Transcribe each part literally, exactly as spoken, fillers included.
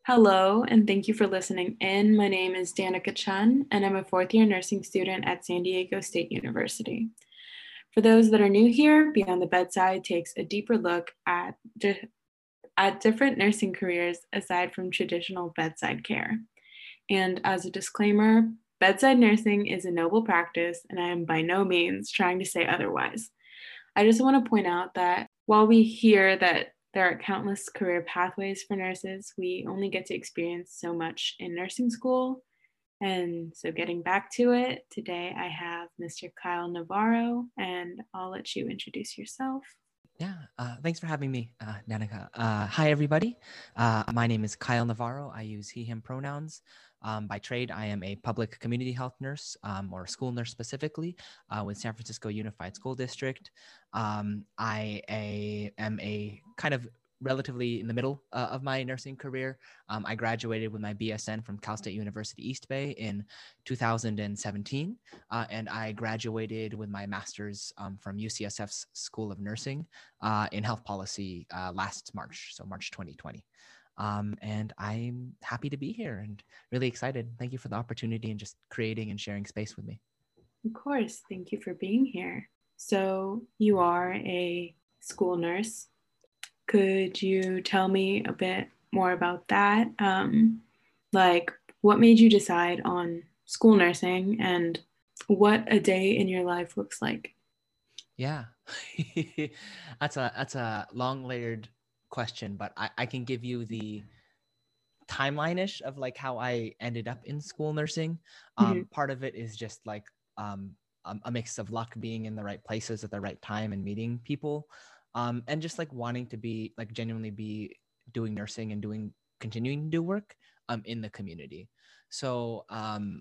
Hello, and thank you for listening in. My name is Danica Chun, and I'm a fourth year nursing student at San Diego State University. For those that are new here, Beyond the Bedside takes a deeper look at, di- at different nursing careers aside from traditional bedside care. And as a disclaimer, bedside nursing is a noble practice, and I am by no means trying to say otherwise. I just want to point out that while we hear that there are countless career pathways for nurses, we only get to experience so much in nursing school. And so, getting back to it, today I have Mister Kyle Navarro, and I'll let you introduce yourself. Yeah, uh, thanks for having me, uh, Danica. Uh, hi, everybody. Uh, my name is Kyle Navarro. I use he, him pronouns. Um, by trade, I am a public community health nurse, um, or school nurse specifically, uh, with San Francisco Unified School District. Um, I a, am a kind of relatively in the middle uh, of my nursing career. Um, I graduated with my B S N from Cal State University East Bay in two thousand seventeen, uh, and I graduated with my master's um, from U C S F's School of Nursing uh, in health policy uh, last March, so March twenty twenty. Um, and I'm happy to be here and really excited. Thank you for the opportunity and just creating and sharing space with me. Of course, thank you for being here. So, you are a school nurse. Could you tell me a bit more about that? Um, like, what made you decide on school nursing and what a day in your life looks like? Yeah, that's a that's a long layered question, but I, I can give you the timeline-ish of like how I ended up in school nursing. Mhm. Um, part of it is just like um, a, a mix of luck, being in the right places at the right time and meeting people, um, and just like wanting to be like genuinely be doing nursing and doing continuing to do work um, in the community. So um,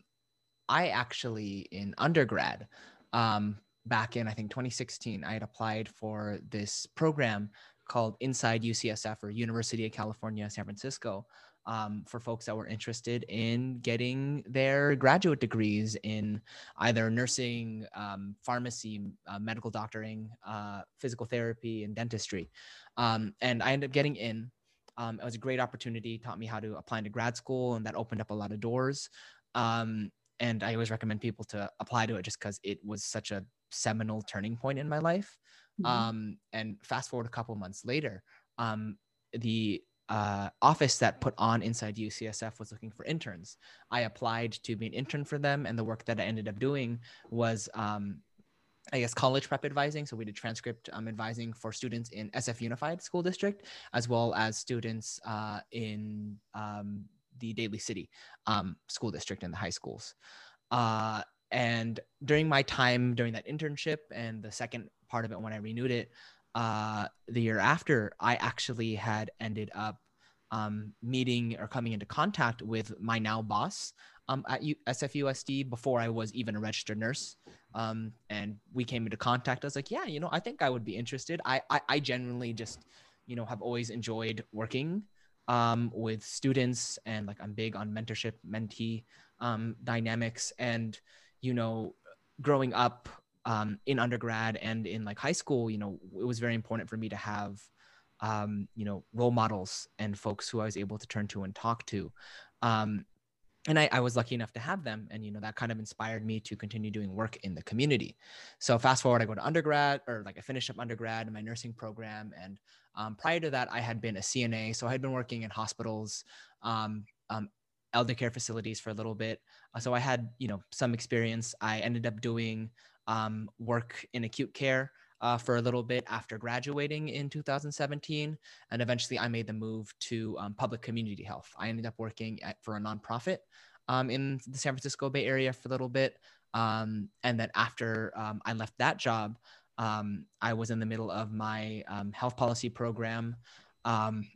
I actually in undergrad, um, back in I think twenty sixteen, I had applied for this program called Inside U C S F, or University of California, San Francisco, um, for folks that were interested in getting their graduate degrees in either nursing, um, pharmacy, uh, medical doctoring, uh, physical therapy, and dentistry. Um, and I ended up getting in. Um, it was a great opportunity, taught me how to apply into grad school, and that opened up a lot of doors. Um, and I always recommend people to apply to it just because it was such a seminal turning point in my life. Mhm. Um, and fast forward a couple months later, um, the uh, office that put on Inside U C S F was looking for interns. I applied to be an intern for them, and the work that I ended up doing was, um, I guess, college prep advising. So we did transcript um, advising for students in S F Unified School District, as well as students uh, in um, the Daly City um, School District and the high schools. Uh, and during my time during that internship and the second part of it when I renewed it uh, the year after, I actually had ended up um, meeting or coming into contact with my now boss um, at U- S F U S D before I was even a registered nurse. Um, and we came into contact. I was like, yeah, you know, I think I would be interested. I, I, I genuinely just, you know, have always enjoyed working um, with students, and like I'm big on mentorship, mentee um, dynamics. And, you know, growing up um, in undergrad and in like high school, you know, it was very important for me to have, um, you know, role models and folks who I was able to turn to and talk to. Um, and I, I was lucky enough to have them. And, you know, that kind of inspired me to continue doing work in the community. So fast forward, I go to undergrad, or like I finished up undergrad in my nursing program. And um, prior to that, I had been a C N A. So I had been working in hospitals, um, um, elder care facilities for a little bit. Uh, so I had, you know, some experience. I ended up doing um, work in acute care uh, for a little bit after graduating in two thousand seventeen. And eventually I made the move to um, public community health. I ended up working at, for a nonprofit um, in the San Francisco Bay Area for a little bit. Um, and then after um, I left that job, um, I was in the middle of my um, health policy program um,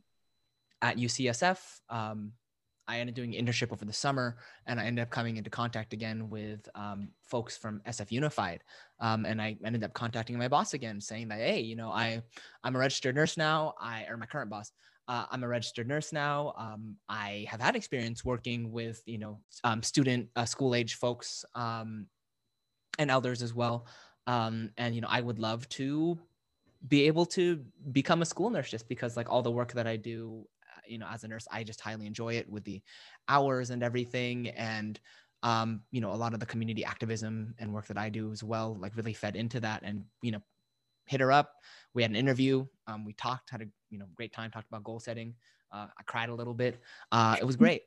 at U C S F. Um, I ended up doing internship over the summer, and I ended up coming into contact again with um, folks from S F Unified. Um, and I ended up contacting my boss again, saying that, hey, you know, I, I'm a registered nurse now. I, or my current boss, uh, I'm a registered nurse now. Um, I have had experience working with, you know, um, student uh, school age folks um, and elders as well. Um, and, you know, I would love to be able to become a school nurse, just because like all the work that I do you know, as a nurse, I just highly enjoy it with the hours and everything. And, um, you know, a lot of the community activism and work that I do as well, like really fed into that. And, you know, hit her up. We had an interview. Um, we talked, had a, you know, great time, talked about goal setting. Uh, I cried a little bit. Uh, it was great.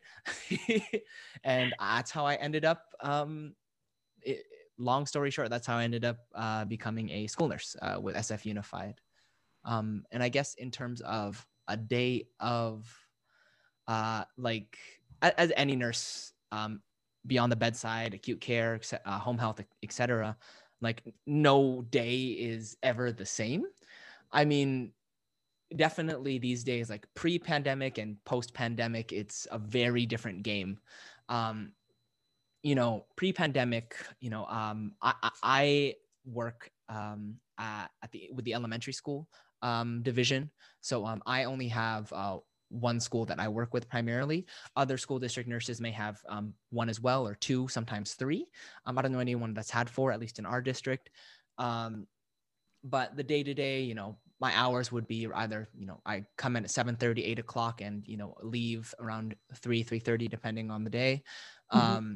And that's how I ended up, um, it, long story short, that's how I ended up uh, becoming a school nurse uh, with S F Unified. Um, and I guess in terms of a day of uh, like as any nurse, um, beyond the bedside, acute care, uh, home health, et cetera, like no day is ever the same. I mean, definitely these days, like pre-pandemic and post-pandemic, it's a very different game. Um, you know, pre-pandemic, you know, um, I, I work um, at, at the with the elementary school um, division. So um, I only have uh, one school that I work with primarily. Other school district nurses may have um, one as well, or two, sometimes three. Um, I don't know anyone that's had four, at least in our district. Um, but the day to day, you know, my hours would be either, you know, I come in at seven thirty, eight o'clock and, you know, leave around three, three thirty, depending on the day. Mm-hmm. Um,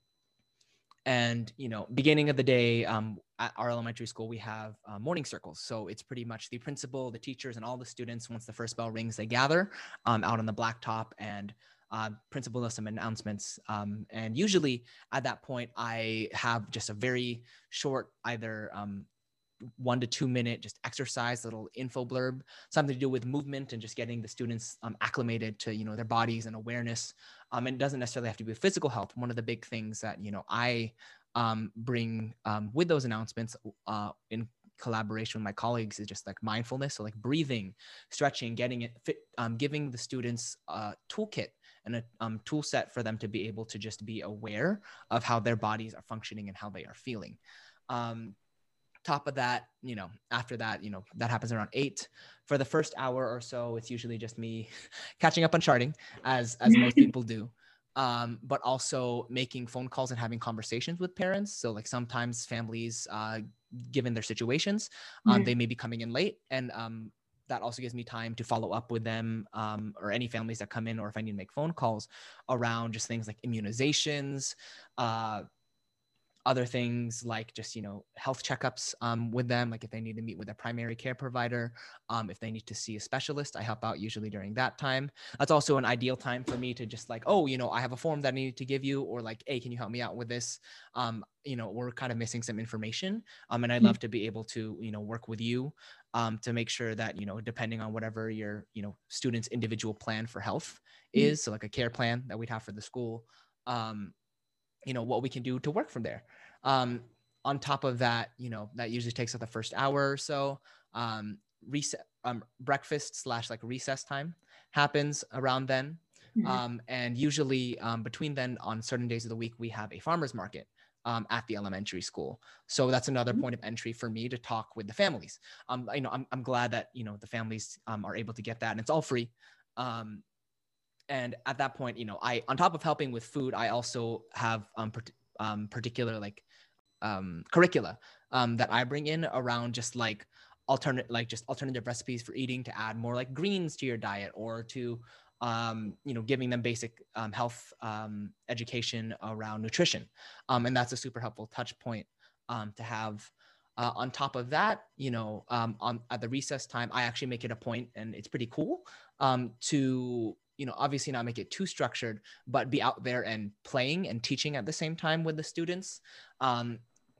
and, you know, beginning of the day, um, at our elementary school, we have uh, morning circles. So it's pretty much the principal, the teachers, and all the students, once the first bell rings, they gather um, out on the blacktop, and uh, principal does some announcements. Um, and usually at that point, I have just a very short, either um, one to two minute just exercise, little info blurb, something to do with movement and just getting the students um, acclimated to, you know, their bodies and awareness. Um, and it doesn't necessarily have to be physical health. One of the big things that, you know, I um, bring um, with those announcements uh, in collaboration with my colleagues is just like mindfulness. So like breathing, stretching, getting it fit, um, giving the students a toolkit and a um, tool set for them to be able to just be aware of how their bodies are functioning and how they are feeling. Um, top of that, you know, after that, you know, that happens around eight. For the first hour or so, it's usually just me catching up on charting, as as most people do. Um, but also making phone calls and having conversations with parents. So like sometimes families, uh, given their situations, um, Mm-hmm. they may be coming in late, and um, that also gives me time to follow up with them, um, or any families that come in, or if I need to make phone calls around just things like immunizations, uh, other things like just, you know, health checkups um, with them, like if they need to meet with a primary care provider, um, if they need to see a specialist, I help out usually during that time. That's also an ideal time for me to just like, oh, you know, I have a form that I need to give you, or like, hey, can you help me out with this? Um, you know, we're kind of missing some information. Um, and I'd love to be able to, you know, work with you um, to make sure that, you know, depending on whatever your, you know, student's individual plan for health is, so like a care plan that we'd have for the school, um, you know, what we can do to work from there. Um, on top of that, you know, that usually takes up the first hour or so. Um, reset, um, breakfast slash like recess time happens around then. Mm-hmm. Um, and usually um, between then, on certain days of the week, we have a farmer's market um, at the elementary school. So that's another point of entry for me to talk with the families. Um, you know, I'm, I'm glad that, you know, the families um, are able to get that, and it's all free. Um, and at that point, you know, I, on top of helping with food, I also have um, per- um particular like um, curricula um, that I bring in around just like alternate, like just alternative recipes for eating, to add more like greens to your diet, or to, um, you know, giving them basic um, health um, education around nutrition. Um, and that's a super helpful touch point um, to have. Uh, on top of that, you know, um, on at the recess time, I actually make it a point, and it's pretty cool um, to, you know, obviously not make it too structured, but be out there and playing and teaching at the same time with the students. Um,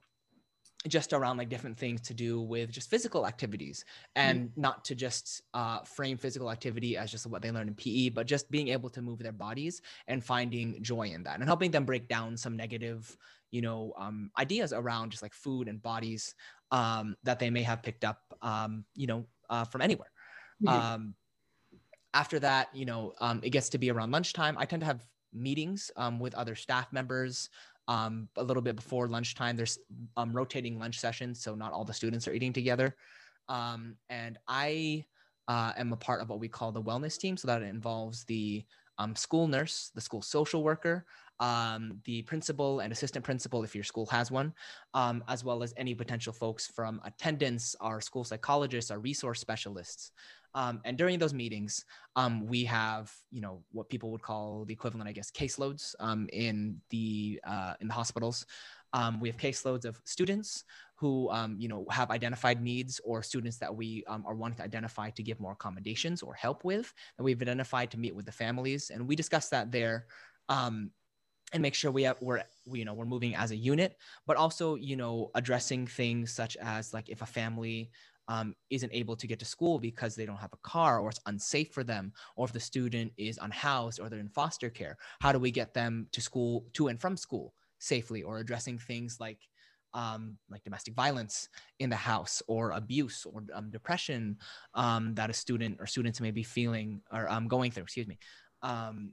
just around like different things to do with just physical activities, and not to just uh, frame physical activity as just what they learn in P E, but just being able to move their bodies and finding joy in that, and helping them break down some negative, you know, um, ideas around just like food and bodies um, that they may have picked up, um, you know, uh, from anywhere. Mm-hmm. Um, after that, you know, um, it gets to be around lunchtime. I tend to have meetings um, with other staff members um, a little bit before lunchtime. There's um, rotating lunch sessions, so not all the students are eating together. Um, and I uh, am a part of what we call the wellness team. So that involves the um, school nurse, the school social worker, um, the principal and assistant principal, if your school has one, um, as well as any potential folks from attendance, our school psychologists, our resource specialists. Um, and during those meetings, um, we have, you know, what people would call the equivalent, I guess, caseloads um, in the uh, in the hospitals. Um, we have caseloads of students who, um, you know, have identified needs, or students that we um, are wanting to identify to give more accommodations or help with, that we've identified to meet with the families, and we discuss that there. Um, and make sure we have, we're, we, you know, we're moving as a unit, but also, you know, addressing things such as like if a family um, isn't able to get to school because they don't have a car, or it's unsafe for them, or if the student is unhoused or they're in foster care, how do we get them to school, to and from school safely, or addressing things like um, like domestic violence in the house, or abuse, or um, depression um, that a student or students may be feeling or um, going through, excuse me. Um,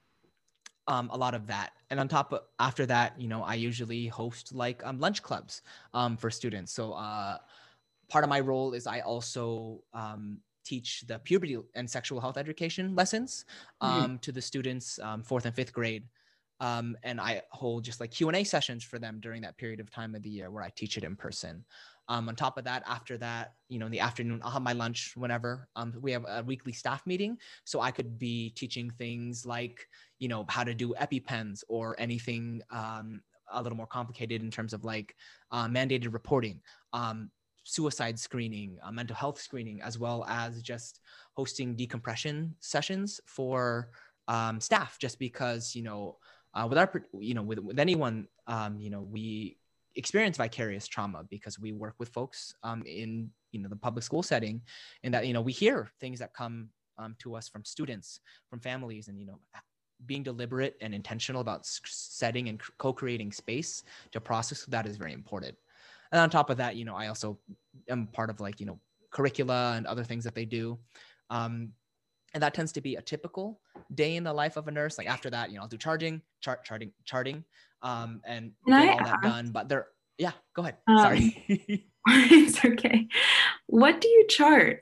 Um, a lot of that. And on top of, after that, you know, I usually host like um, lunch clubs um, for students. So uh, part of my role is I also um, teach the puberty and sexual health education lessons um, Mhm. to the students um, fourth and fifth grade. Um, and I hold just like Q and A sessions for them during that period of time of the year where I teach it in person. Um, on top of that, after that, you know, in the afternoon, I'll have my lunch whenever. Um, we have a weekly staff meeting. So I could be teaching things like, you know, how to do EpiPens, or anything um, a little more complicated in terms of like uh, mandated reporting, um, suicide screening, uh, mental health screening, as well as just hosting decompression sessions for um, staff, just because, you know, uh, with our, you know, with, with anyone, um, you know, we experience vicarious trauma because we work with folks um, in, you know, the public school setting, and that, you know, we hear things that come um, to us from students, from families, and, you know, being deliberate and intentional about setting and co-creating space to process that is very important. And on top of that, you know, I also am part of like, you know, curricula and other things that they do. Um, and that tends to be a typical day in the life of a nurse. Like after that, you know, I'll do charging, chart, charting, charting, um, and Can get I all that ask? done. But there, yeah, go ahead. Um, Sorry. it's okay. What do you chart?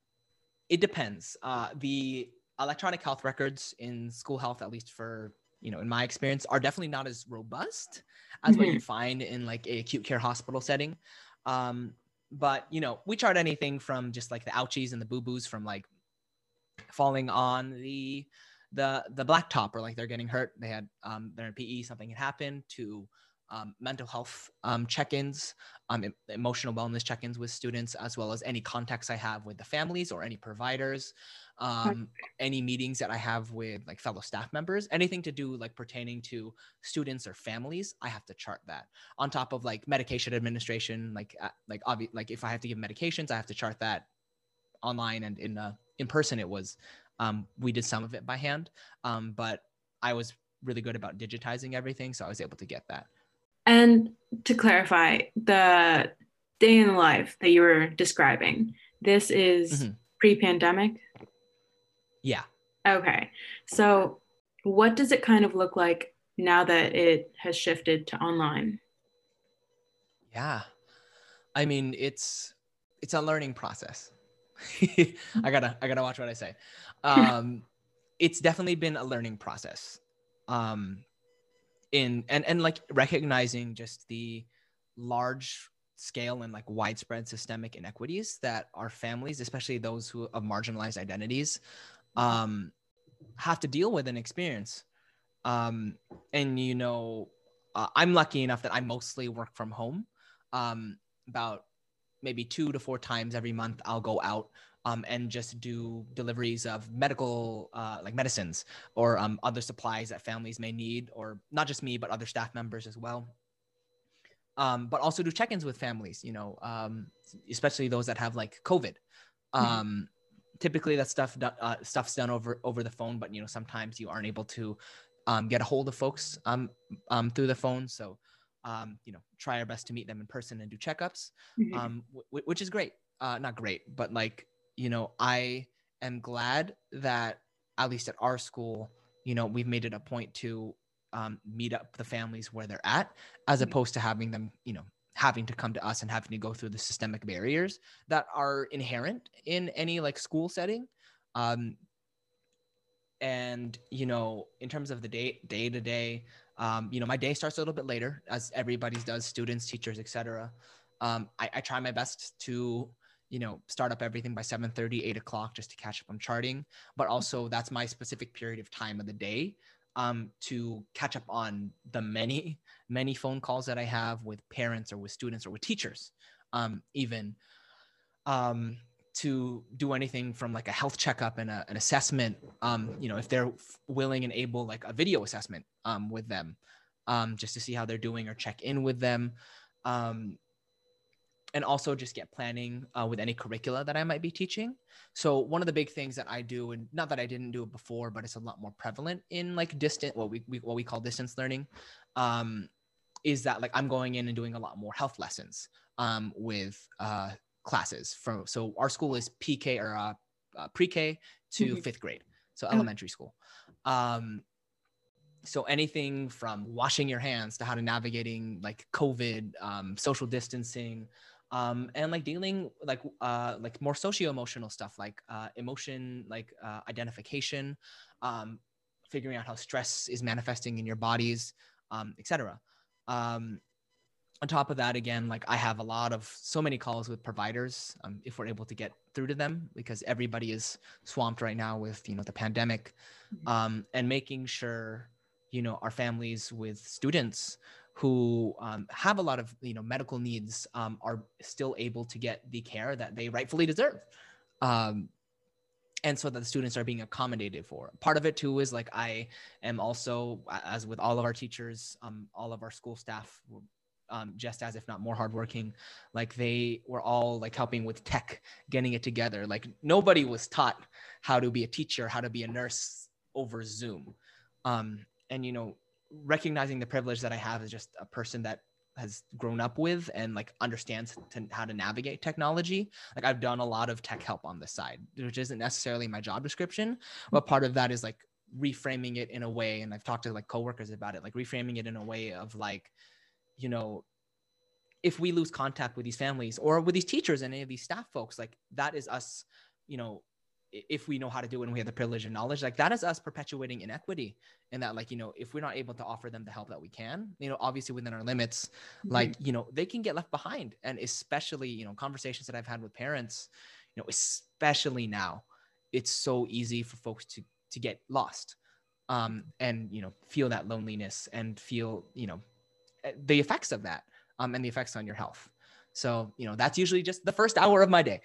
It depends. Uh, the electronic health records in school health, at least for, you know, in my experience, are definitely not as robust as what Mhm. you'd find in like a acute care hospital setting. Um, but, you know, we chart anything from just like the ouchies and the boo-boos from like falling on the the the blacktop, or like they're getting hurt, they had um they're in P E, something had happened, to um, mental health um, check-ins, um, emotional wellness check-ins with students, as well as any contacts I have with the families or any providers, um, any meetings that I have with like fellow staff members, anything to do like pertaining to students or families, I have to chart that. On top of like medication administration, like uh, like obvi- like if I have to give medications, I have to chart that online, and in uh, in person it was um, we did some of it by hand, um, but I was really good about digitizing everything, so I was able to get that. And to clarify, the day in the life that you were describing, this is Mm-hmm. pre-pandemic? Yeah. Okay. So what does it kind of look like now that it has shifted to online? Yeah. I mean, it's it's a learning process. I gotta I gotta watch what I say. Um, it's definitely been a learning process. Um, in and and like recognizing just the large scale and like widespread systemic inequities that our families, especially those who of marginalized identities, um, have to deal with and experience. Um, and you know, uh, I'm lucky enough that I mostly work from home. Um, about maybe two to four times every month, I'll go out um, and just do deliveries of medical, uh, like medicines, or um, other supplies that families may need, or not just me, but other staff members as well. Um, but also do check-ins with families, you know, um, especially those that have like COVID. Mhm. Um, typically that stuff uh, stuff's done over over the phone, but you know sometimes you aren't able to um, get a hold of folks um, um, through the phone. So um, you know, try our best to meet them in person and do checkups, Mhm. um, w- which is great. Uh, not great, but like, you know, I am glad that at least at our school, you know, we've made it a point to um, meet up the families where they're at, as opposed to having them, you know, having to come to us and having to go through the systemic barriers that are inherent in any like school setting. Um, and, you know, in terms of the day, day to day, Um, you know, my day starts a little bit later, as everybody's does, students, teachers, et cetera. Um, I, I try my best to, you know, start up everything by seven thirty, eight o'clock, just to catch up on charting. But also that's my specific period of time of the day, um, to catch up on the many, many phone calls that I have with parents or with students or with teachers, um, even. Um, to do anything from like a health checkup and a, an assessment, um, you know, if they're willing and able, like a video assessment um, with them, um, just to see how they're doing or check in with them. Um, and also just get planning uh, with any curricula that I might be teaching. So one of the big things that I do, and not that I didn't do it before, but it's a lot more prevalent in like distant, what we, we what we call distance learning, um, is that like I'm going in and doing a lot more health lessons um, with uh, classes. From so our school is P K or uh, uh, pre-K to mm-hmm. fifth grade, so oh. elementary school. Um, so anything from washing your hands to how to navigating like COVID, um, social distancing, um, and like dealing like uh, like more socio-emotional stuff like uh, emotion, like uh, identification, um, figuring out how stress is manifesting in your bodies, um, et cetera. Um, on top of that, again, like I have a lot of so many calls with providers, um, if we're able to get through to them, because everybody is swamped right now with, you know, the pandemic, um, and making sure, you know, our families with students who um, have a lot of, you know, medical needs um, are still able to get the care that they rightfully deserve. Um, and so that the students are being accommodated for. Part of it too is like I am also, as with all of our teachers, um, all of our school staff, Um, just as if not more hardworking, like they were all like helping with tech, getting it together. Like nobody was taught how to be a teacher, how to be a nurse over Zoom. Um, and, you know, recognizing the privilege that I have as just a person that has grown up with and like understands to, how to navigate technology. Like I've done a lot of tech help on the side, which isn't necessarily my job description, but part of that is like reframing it in a way. And I've talked to like coworkers about it, like reframing it in a way of like, you know, if we lose contact with these families or with these teachers and any of these staff folks, like that is us, you know, if we know how to do it and we have the privilege and knowledge, like that is us perpetuating inequity. And that, like, you know, if we're not able to offer them the help that we can, you know, obviously within our limits, mm-hmm. like, you know, they can get left behind. And especially, you know, conversations that I've had with parents, you know, especially now, it's so easy for folks to, to get lost um, and, you know, feel that loneliness and feel, you know, the effects of that um, and the effects on your health. So, you know, that's usually just the first hour of my day.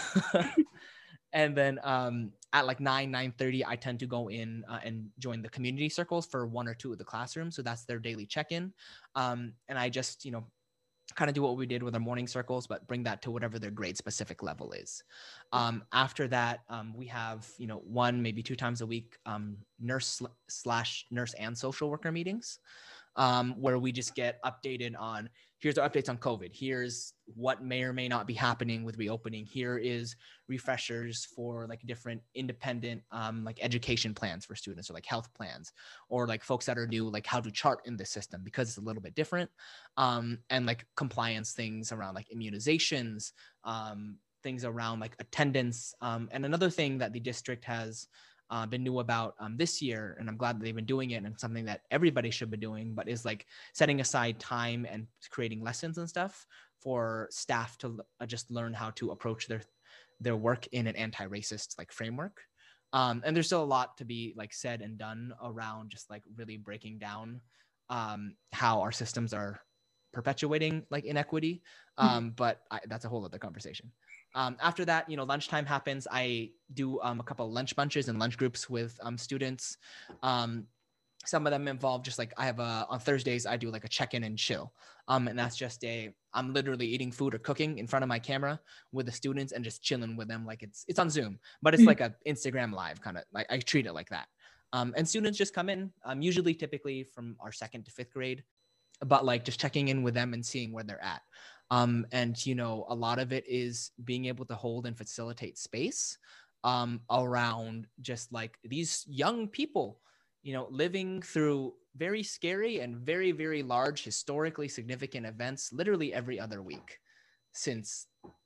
And then um, at like nine, nine thirty, I tend to go in uh, and join the community circles for one or two of the classrooms. So that's their daily check-in. Um, and I just, you know, kind of do what we did with our morning circles, but bring that to whatever their grade specific level is. Um, after that, um, we have, you know, one, maybe two times a week, um, nurse slash nurse and social worker meetings. Um, where we just get updated on, here's our updates on COVID. Here's what may or may not be happening with reopening. Here is refreshers for like different independent, um, like education plans for students or like health plans, or like folks that are new, like how to chart in this system because it's a little bit different. Um, and like compliance things around like immunizations, um, things around like attendance. Um, and another thing that the district has Uh, been new about um, this year, and I'm glad that they've been doing it, and something that everybody should be doing, but is like setting aside time and creating lessons and stuff for staff to uh, just learn how to approach their their work in an anti-racist like framework. Um, and there's still a lot to be like said and done around just like really breaking down um, how our systems are perpetuating like inequity. Um, mm-hmm. But I, that's a whole other conversation. Um, after that, you know, lunchtime happens. I do um, a couple of lunch bunches and lunch groups with um, students. Um, some of them involve just like I have a, on Thursdays, I do like a check-in and chill. Um, and that's just a, I'm literally eating food or cooking in front of my camera with the students and just chilling with them. Like it's, it's on Zoom, but it's mm-hmm. like a Instagram live kind of, like I treat it like that. Um, and students just come in, um, usually typically from our second to fifth grade, but like just checking in with them and seeing where they're at. Um, and, you know, a lot of it is being able to hold and facilitate space um, around just like these young people, you know, living through very scary and very, very large, historically significant events, literally every other week since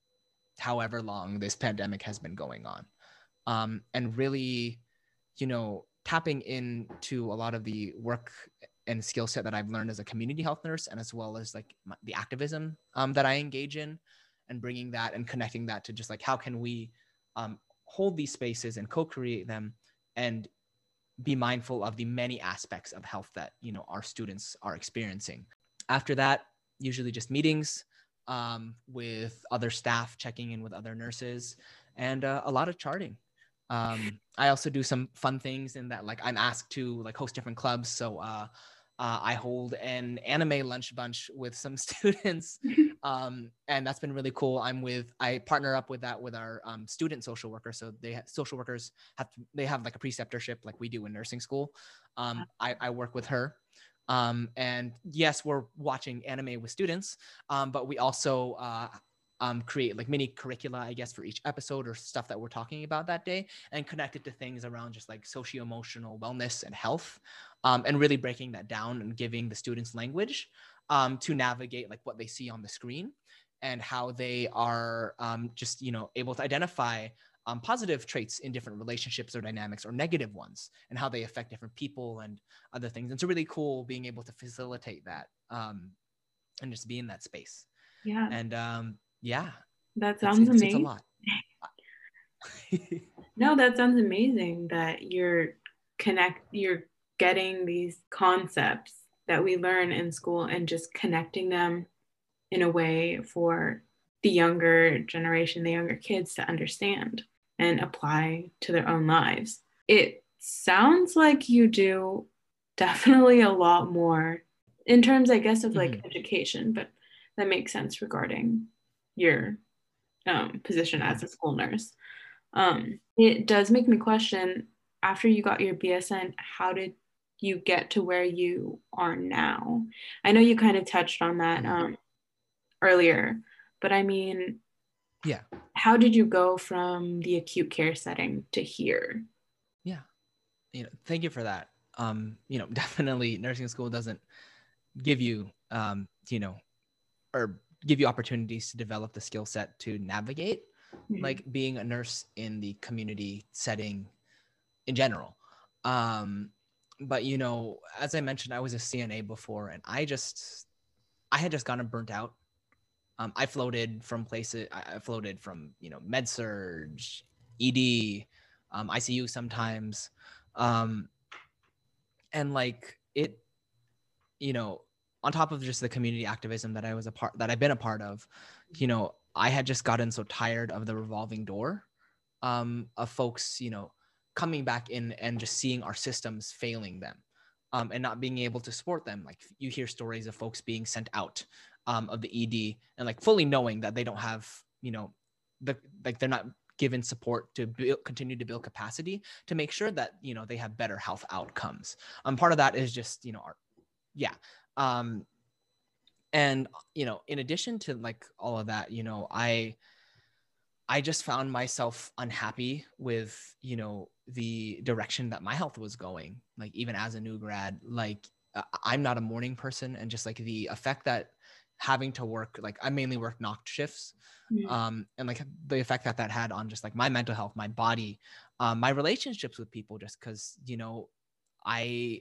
however long this pandemic has been going on. Um, and really, you know, tapping into a lot of the work and skill set that I've learned as a community health nurse, and as well as like my, the activism um, that I engage in, and bringing that and connecting that to just like, how can we um, hold these spaces and co-create them and be mindful of the many aspects of health that, you know, our students are experiencing. After that, usually just meetings um, with other staff, checking in with other nurses, and uh, a lot of charting. Um, I also do some fun things in that, like I'm asked to like host different clubs. So uh, uh, I hold an anime lunch bunch with some students. Um, and that's been really cool. I'm with, I partner up with that with our um, student social worker. So they social workers have, to, they have like a preceptorship like we do in nursing school. Um, I, I work with her. Um, and yes, we're watching anime with students, um, but we also uh, um, create like mini curricula, I guess, for each episode or stuff that we're talking about that day, and connect it to things around just like socio-emotional wellness and health, um, and really breaking that down and giving the students language um, to navigate like what they see on the screen and how they are um, just, you know, able to identify Um, positive traits in different relationships or dynamics, or negative ones, and how they affect different people and other things. And it's really cool being able to facilitate that um, and just be in that space. Yeah. And um, yeah, that it's, sounds it's, it's a amazing. lot. No, that sounds amazing that you're connect, you're getting these concepts that we learn in school and just connecting them in a way for the younger generation, the younger kids to understand and apply to their own lives. It sounds like you do definitely a lot more in terms, I guess, of like Mm-hmm. education, but that makes sense regarding your um, position Mm-hmm. as a school nurse. Um, it does make me question, after you got your B S N, how did you get to where you are now? I know you kind of touched on that Mm-hmm. um, earlier, but I mean, Yeah. how did you go from the acute care setting to here? Yeah. You know, thank you for that. Um, you know, definitely nursing school doesn't give you, um, you know, or give you opportunities to develop the skill set to navigate Mm-hmm. like being a nurse in the community setting in general. Um, but you know, as I mentioned, I was a C N A before, and I just, I had just gotten burnt out. Um, I floated from places, I floated from, you know, med surge, E D, um, I C U sometimes. Um, and like it, you know, on top of just the community activism that I was a part, that I've been a part of, you know, I had just gotten so tired of the revolving door um, of folks, you know, coming back in and just seeing our systems failing them, um, and not being able to support them. Like you hear stories of folks being sent out um, of the E D and like fully knowing that they don't have, you know, the like they're not given support to build, continue to build capacity to make sure that, you know, they have better health outcomes. Um, part of that is just, you know, our, yeah. Um, and, you know, in addition to like all of that, you know, I, I just found myself unhappy with, you know, the direction that my health was going. Like even as a new grad, like uh, I'm not a morning person, and just like the effect that having to work, like I mainly work knocked shifts, Mm-hmm. um, and like the effect that that had on just like my mental health, my body, um, my relationships with people, just because, you know, I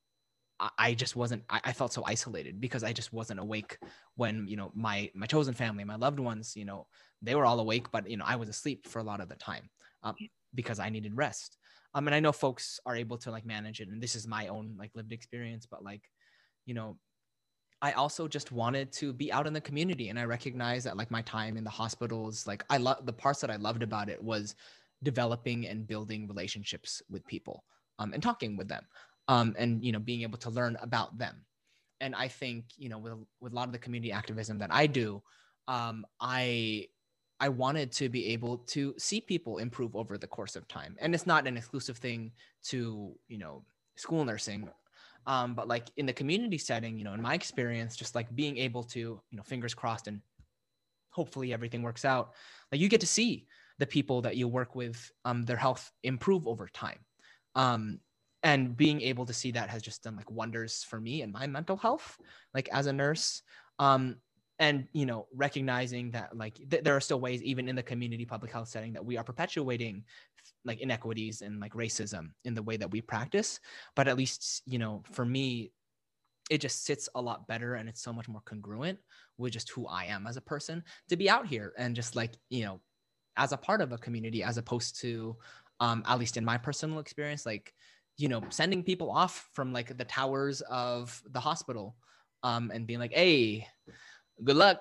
I just wasn't, I, I felt so isolated because I just wasn't awake when, you know, my, my chosen family, my loved ones, you know, they were all awake, but, you know, I was asleep for a lot of the time um, because I needed rest. Um, and I know folks are able to like manage it. And this is my own like lived experience, but like, you know, I also just wanted to be out in the community. And I recognize that like my time in the hospitals, like I love the parts that I loved about it was developing and building relationships with people um, and talking with them. Um, and, you know, being able to learn about them. And I think, you know, with, with a lot of the community activism that I do, um, I, I wanted to be able to see people improve over the course of time. And it's not an exclusive thing to, you know, school nursing, um, but like in the community setting, you know, in my experience, just like being able to, you know, fingers crossed and hopefully everything works out, like you get to see the people that you work with, um, their health improve over time. Um, and being able to see that has just done like wonders for me and my mental health, like as a nurse. Um, and, you know, recognizing that like th- there are still ways, even in the community public health setting, that we are perpetuating like inequities and like racism in the way that we practice. But at least, you know, for me, it just sits a lot better and it's so much more congruent with just who I am as a person to be out here and just like, you know, as a part of a community, as opposed to, um, at least in my personal experience, like, you know, sending people off from like the towers of the hospital, um, and being like, hey, good luck.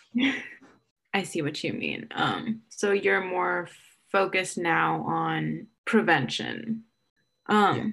I see what you mean. Um, so you're more focused now on prevention. Um, Yeah.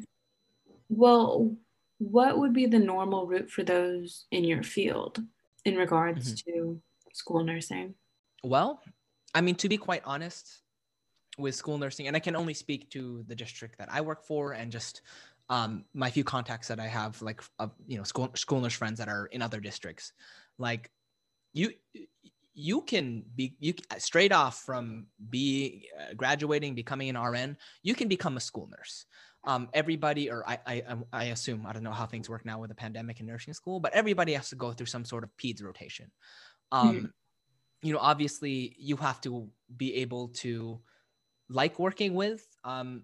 well, what would be the normal route for those in your field in regards Mm-hmm. to school nursing? Well, I mean, to be quite honest, with school nursing, and I can only speak to the district that I work for and just um, my few contacts that I have, like, uh, you know, school school nurse friends that are in other districts. Like, you you can be you straight off from be uh, graduating, becoming an R N, you can become a school nurse. Um, everybody, or I, I I assume, I don't know how things work now with the pandemic in nursing school, but everybody has to go through some sort of peds rotation. Mhm. Um, you know, obviously you have to be able to like working with um,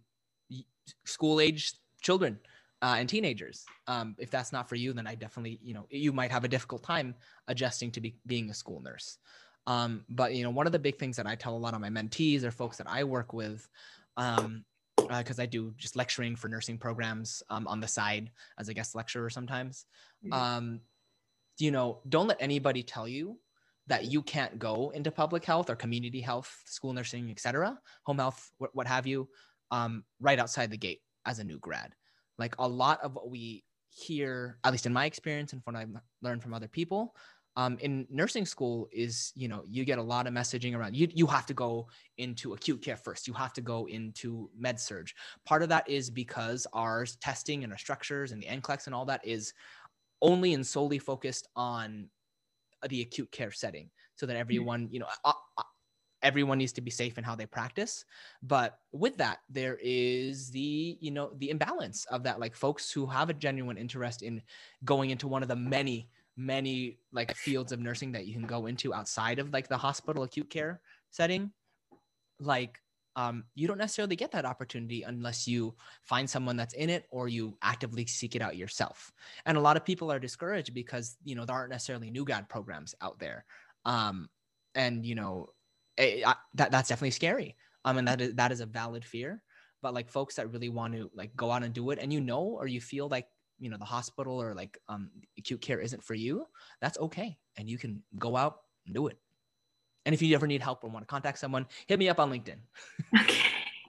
school age children uh, and teenagers. Um, if that's not for you, then I definitely, you know, you might have a difficult time adjusting to be, being a school nurse. Um, but, you know, one of the big things that I tell a lot of my mentees or folks that I work with, um, because uh, I do just lecturing for nursing programs um, on the side as a guest lecturer sometimes. Um, you know, don't let anybody tell you that you can't go into public health or community health, school nursing, et cetera, home health, what, what have you, um, right outside the gate as a new grad. Like a lot of what we hear, at least in my experience and from what I've learned from other people, um, in nursing school is, you know, you get a lot of messaging around, you, you have to go into acute care first. You have to go into med surge. Part of that is because our testing and our structures and the N C L E X and all that is only and solely focused on the acute care setting so that everyone, you know, uh, uh, everyone needs to be safe in how they practice. But with that, there is the, you know, the imbalance of that, like folks who have a genuine interest in going into one of the many, many like fields of nursing that you can go into outside of like the hospital acute care setting. Like, um, you don't necessarily get that opportunity unless you find someone that's in it or you actively seek it out yourself. And a lot of people are discouraged because, you know, there aren't necessarily new grad programs out there. Um, and, you know, it, I, that, that's definitely scary. Um, and that is, that is a valid fear. But like folks that really want to like go out and do it and, you know, or you feel like, you know, the hospital or like um, acute care isn't for you, that's okay. And you can go out and do it. And if you ever need help or want to contact someone, hit me up on LinkedIn. Okay.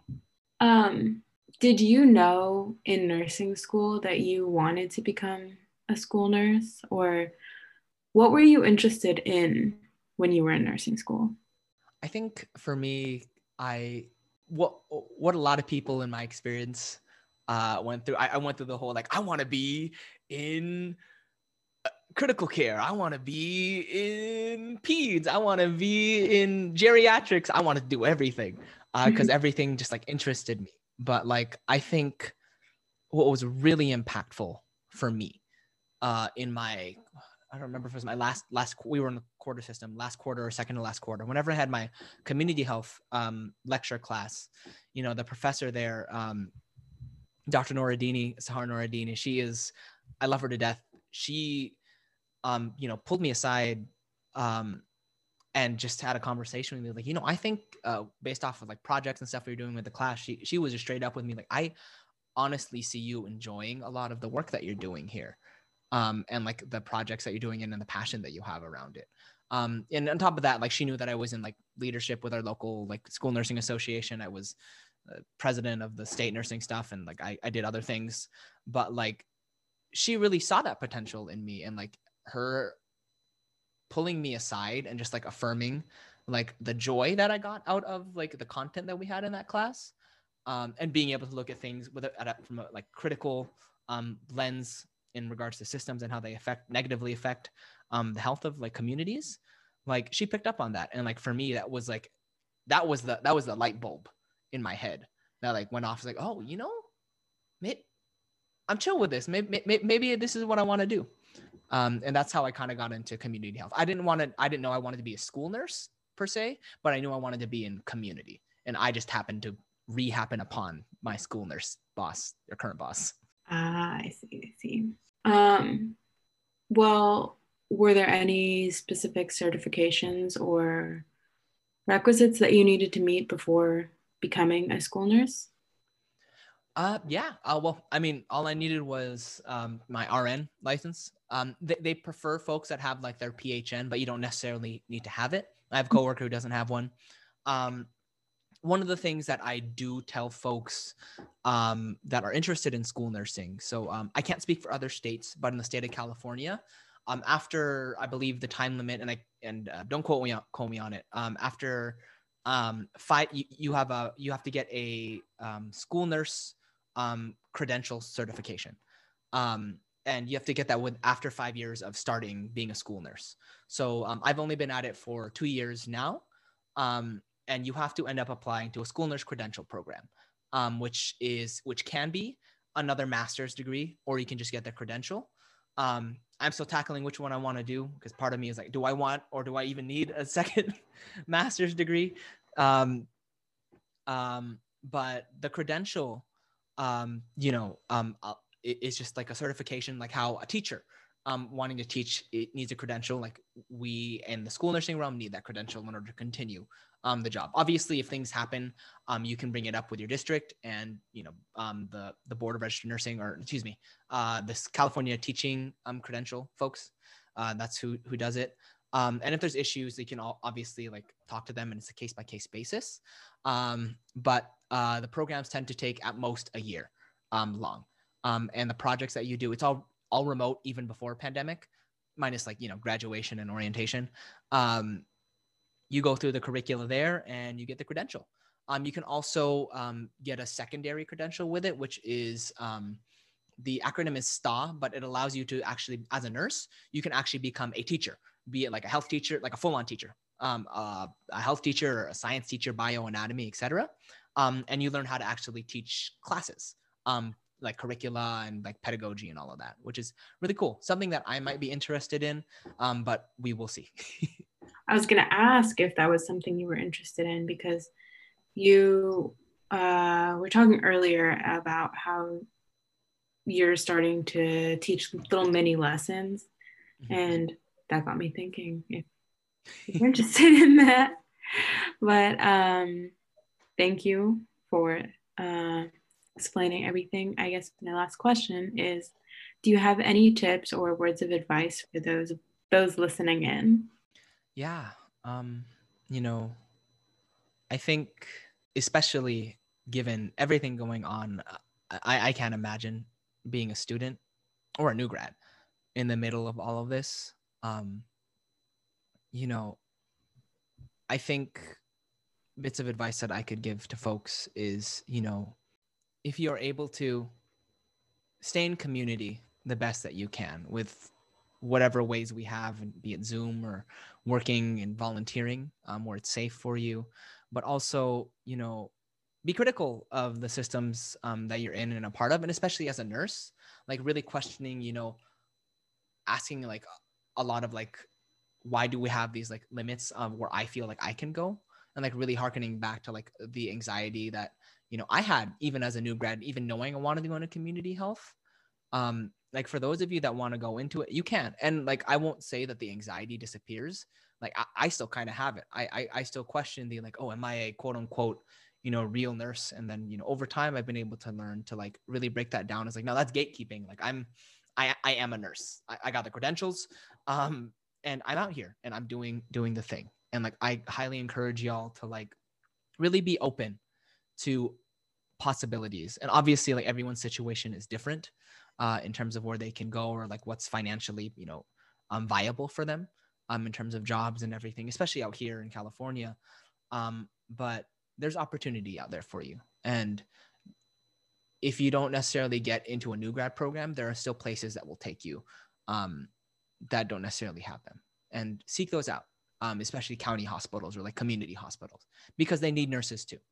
Um, did you know in nursing school that you wanted to become a school nurse, or what were you interested in when you were in nursing school? I think for me, I what what a lot of people in my experience uh, went through. I, I went through the whole like I want to be in critical care. I want to be in peds. I want to be in geriatrics. I want to do everything because uh, everything just like interested me. But like I think what was really impactful for me uh, in my I don't remember if it was my last last we were in the quarter system, last quarter or second to last quarter. Whenever I had my community health um, lecture class, you know, the professor there, um, Doctor Noradini, Sahar Noradini, she is, I love her to death. She, um, you know, pulled me aside um, and just had a conversation with me, like, you know, I think uh, based off of like projects and stuff we were doing with the class, she she was just straight up with me, like, I honestly see you enjoying a lot of the work that you're doing here. Um, and like the projects that you're doing and, and the passion that you have around it. Um, and on top of that, like she knew that I was in like leadership with our local like school nursing association. I was uh, president of the state nursing stuff, and like I, I did other things, but like she really saw that potential in me, and like her pulling me aside and just like affirming like the joy that I got out of like the content that we had in that class, um, and being able to look at things with a, at a, from a like critical um, lens in regards to systems and how they affect negatively affect um, the health of like communities. Like she picked up on that, and like for me, that was like that was the that was the light bulb in my head that like went off. It's like, oh, you know, maybe, I'm chill with this. Maybe, maybe maybe this is what I want to do. Um, and that's how I kind of got into community health. I didn't want to, I didn't know I wanted to be a school nurse per se, but I knew I wanted to be in community. And I just happened to re-happen upon my school nurse boss, their current boss. Ah, I see, I see. Um, Well, were there any specific certifications or requisites that you needed to meet before becoming a school nurse? Uh, yeah. Uh, well, I mean, all I needed was um, my R N license. Um, they, they prefer folks that have like their P H N, but you don't necessarily need to have it. I have a coworker who doesn't have one. Um, one of the things that I do tell folks um, that are interested in school nursing. So um, I can't speak for other states, but in the state of California, um, after I believe the time limit, and I and uh, don't quote me on, quote me on it. Um, after um, five, you, you have a you have to get a um, school nurse um, credential certification. Um, and you have to get that with after five years of starting being a school nurse. So um, I've only been at it for two years now. Um, and you have to end up applying to a school nurse credential program, um, which is which can be another master's degree, or you can just get the credential. Um, I'm still tackling which one I want to do because part of me is like, do I want or do I even need a second master's degree? Um, um, but the credential, um, you know, um, uh, it, it's just like a certification, like how a teacher um, wanting to teach, it needs a credential. Like we in the school nursing realm need that credential in order to continue um, the job. Obviously, if things happen, um, you can bring it up with your district and, you know, um, the, the Board of Registered Nursing, or excuse me, uh, this California teaching um, credential folks. Uh, that's who, who does it. Um, and if there's issues, they can all obviously like talk to them, and it's a case by case basis. Um, but uh, the programs tend to take at most a year um, long. Um, and the projects that you do, it's all all remote even before pandemic, minus like, you know, graduation and orientation. Um, you go through the curricula there and you get the credential. Um, you can also um, get a secondary credential with it, which is um, the acronym is S T A, but it allows you to actually, as a nurse, you can actually become a teacher, be it like a health teacher, like a full-on teacher, um, uh, a health teacher, or a science teacher, bioanatomy, et cetera. Um, and you learn how to actually teach classes, um, like curricula and like pedagogy and all of that, which is really cool. Something that I might be interested in, um, but we will see. I was going to ask if that was something you were interested in because you uh, were talking earlier about how you're starting to teach little mini lessons. Mm-hmm. And that got me thinking if you're interested in that. But um, thank you for uh, explaining everything. I guess my last question is, do you have any tips or words of advice for those those listening in? Yeah. Um, you know, I think especially given everything going on, I, I can't imagine being a student or a new grad in the middle of all of this. Um, you know, I think bits of advice that I could give to folks is, you know, if you're able to stay in community the best that you can with whatever ways we have, be it Zoom or working and volunteering, um, where it's safe for you, but also, you know, be critical of the systems um, that you're in and a part of, and especially as a nurse, like really questioning, you know, asking like a lot of like, why do we have these like limits of where I feel like I can go, and like really hearkening back to like the anxiety that, you know, I had even as a new grad, even knowing I wanted to go into community health. Um, like for those of you that want to go into it, you can. And like, I won't say that the anxiety disappears. Like I, I still kind of have it. I, I I still question the like, oh, am I a quote unquote, you know, real nurse? And then, you know, over time I've been able to learn to like really break that down. It's like, no, that's gatekeeping. Like I'm, I, I am a nurse. I, I got the credentials. Um, and I'm out here and I'm doing, doing the thing. And like, I highly encourage y'all to like really be open to possibilities. And obviously like everyone's situation is different uh, in terms of where they can go or like what's financially, you know, um, viable for them um, in terms of jobs and everything, especially out here in California. Um, but there's opportunity out there for you. And if you don't necessarily get into a new grad program, there are still places that will take you um, that don't necessarily have them, and seek those out, um, especially county hospitals or like community hospitals, because they need nurses too.